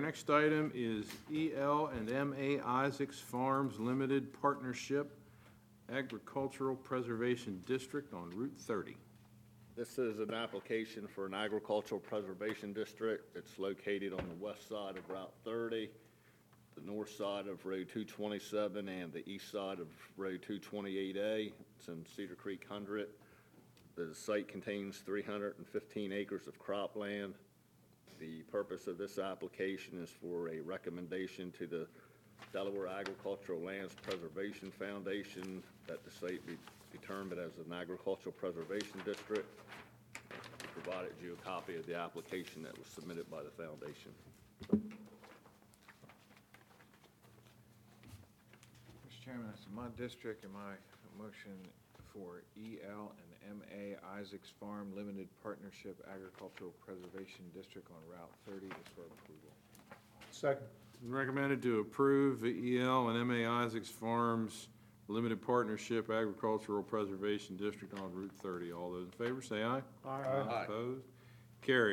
next item is EL and MA Isaacs Farms Limited Partnership Agricultural Preservation District on Route 30. This is an application for an agricultural preservation district. It's located on the west side of Route 30, the north side of Road 227, and the east side of Road 228A. It's in Cedar Creek 100. The site contains 315 acres of cropland. The purpose of this application is for a recommendation to the Delaware Agricultural Lands Preservation Foundation that the site be determined as an agricultural preservation district. We provided you a copy of the application that was submitted by the foundation. Mr. Chairman, that's my district, and my motion for EL and MA Isaacs Farm Limited Partnership Agricultural Preservation District on Route 30 is for approval. Second. Recommended to approve the EL and MA Isaacs Farms Limited Partnership Agricultural Preservation District on Route 30. All those in favor say aye. Aye. Opposed? Carried.